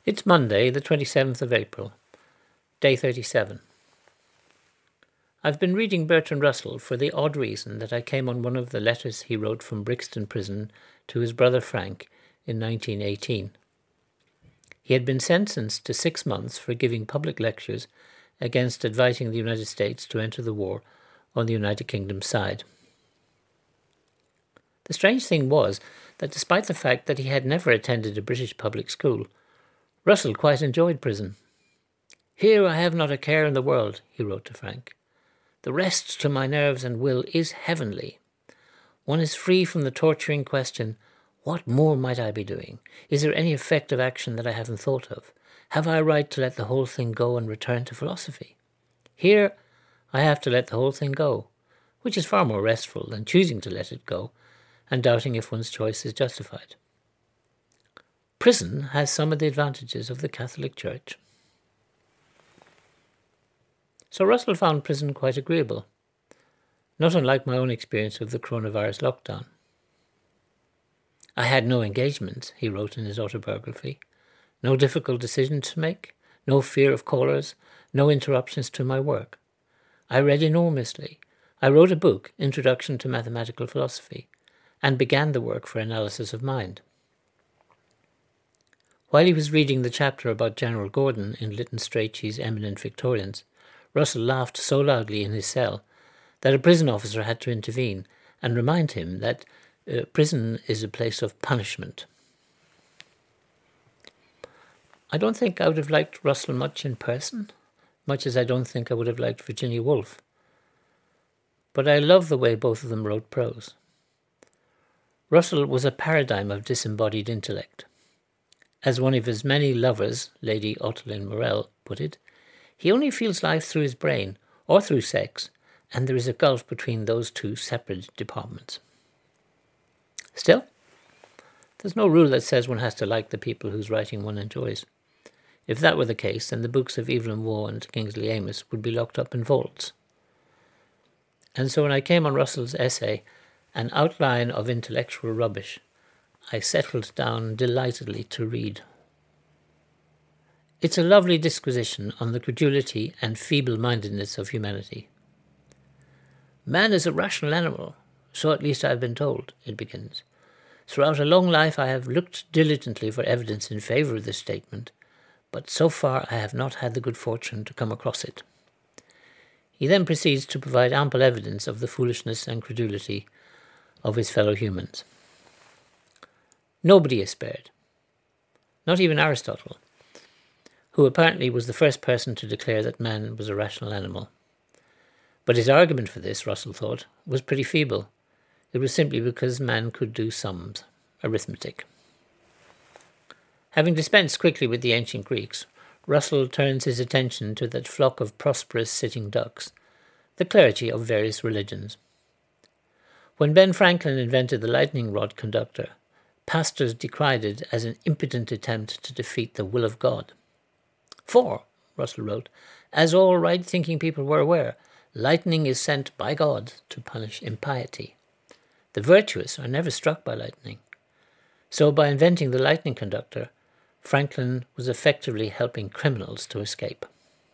It's Monday, the 27th of April, day 37. I've been reading Bertrand Russell for the odd reason that I came on one of the letters he wrote from Brixton Prison to his brother Frank in 1918. He had been sentenced to 6 months for giving public lectures against advising the United States to enter the war on the United Kingdom's side. The strange thing was that despite the fact that he had never attended a British public school, Russell quite enjoyed prison. "Here I have not a care in the world," he wrote to Frank. "The rest to my nerves and will is heavenly. One is free from the torturing question, what more might I be doing? Is there any effective action that I haven't thought of? Have I a right to let the whole thing go and return to philosophy? Here I have to let the whole thing go, which is far more restful than choosing to let it go and doubting if one's choice is justified. Prison has some of the advantages of the Catholic Church." So Russell found prison quite agreeable, not unlike my own experience of the coronavirus lockdown. "I had no engagements," he wrote in his autobiography, "no difficult decisions to make, no fear of callers, no interruptions to my work. I read enormously. I wrote a book, Introduction to Mathematical Philosophy, and began the work for analysis of mind." While he was reading the chapter about General Gordon in Lytton Strachey's Eminent Victorians, Russell laughed so loudly in his cell that a prison officer had to intervene and remind him that prison is a place of punishment. I don't think I would have liked Russell much in person, much as I don't think I would have liked Virginia Woolf. But I love the way both of them wrote prose. Russell was a paradigm of disembodied intellect. As one of his many lovers, Lady Ottoline Morell, put it, he only feels life through his brain or through sex, and there is a gulf between those two separate departments. Still, there's no rule that says one has to like the people whose writing one enjoys. If that were the case, then the books of Evelyn Waugh and Kingsley Amis would be locked up in vaults. And so when I came on Russell's essay, An Outline of Intellectual Rubbish, I settled down delightedly to read. It's a lovely disquisition on the credulity and feeble-mindedness of humanity. "Man is a rational animal, so at least I have been told," it begins. "Throughout a long life I have looked diligently for evidence in favour of this statement, but so far I have not had the good fortune to come across it." He then proceeds to provide ample evidence of the foolishness and credulity of his fellow humans. Nobody is spared. Not even Aristotle, who apparently was the first person to declare that man was a rational animal. But his argument for this, Russell thought, was pretty feeble. It was simply because man could do sums, arithmetic. Having dispensed quickly with the ancient Greeks, Russell turns his attention to that flock of prosperous sitting ducks, the clergy of various religions. When Ben Franklin invented the lightning rod conductor, pastors decried it as an impudent attempt to defeat the will of God. "For," Russell wrote, "as all right-thinking people were aware, lightning is sent by God to punish impiety. The virtuous are never struck by lightning. So by inventing the lightning conductor, Franklin was effectively helping criminals to escape."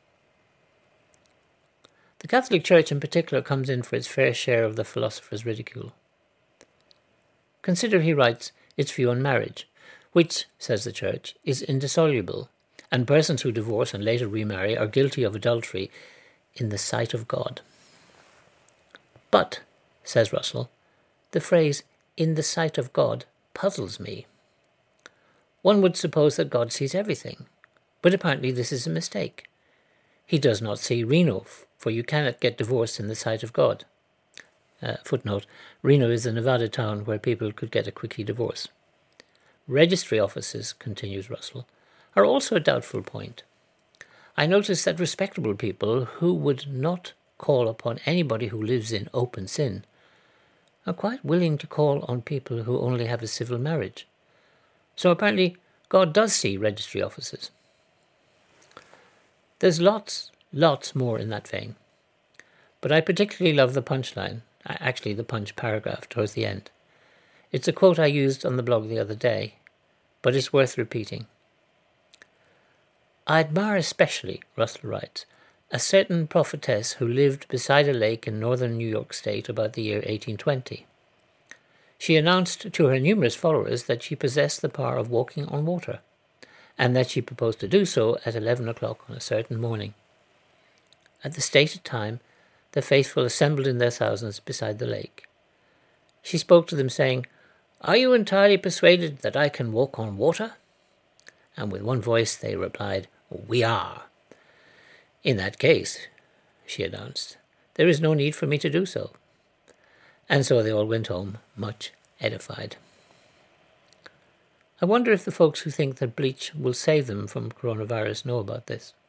The Catholic Church in particular comes in for its fair share of the philosopher's ridicule. Consider, he writes, its view on marriage, which, says the Church, is indissoluble, and persons who divorce and later remarry are guilty of adultery in the sight of God. But, says Russell, the phrase, "in the sight of God," puzzles me. One would suppose that God sees everything, but apparently this is a mistake. He does not see Reno, for you cannot get divorced in the sight of God. Footnote, Reno is a Nevada town where people could get a quickie divorce. Registry offices, continues Russell, are also a doubtful point. I notice that respectable people who would not call upon anybody who lives in open sin are quite willing to call on people who only have a civil marriage. So apparently God does see registry offices. There's lots more in that vein. But I particularly love the punchline, actually the punch paragraph towards the end. It's a quote I used on the blog the other day, but it's worth repeating. I admire especially, Russell writes, a certain prophetess who lived beside a lake in northern New York State about the year 1820. She announced to her numerous followers that she possessed the power of walking on water, and that she proposed to do so at 11 o'clock on a certain morning. At the stated time, the faithful assembled in their thousands beside the lake. She spoke to them, saying, "Are you entirely persuaded that I can walk on water?" And with one voice they replied, "We are." "In that case," she announced, "there is no need for me to do so." And so they all went home, much edified. I wonder if the folks who think that bleach will save them from coronavirus know about this.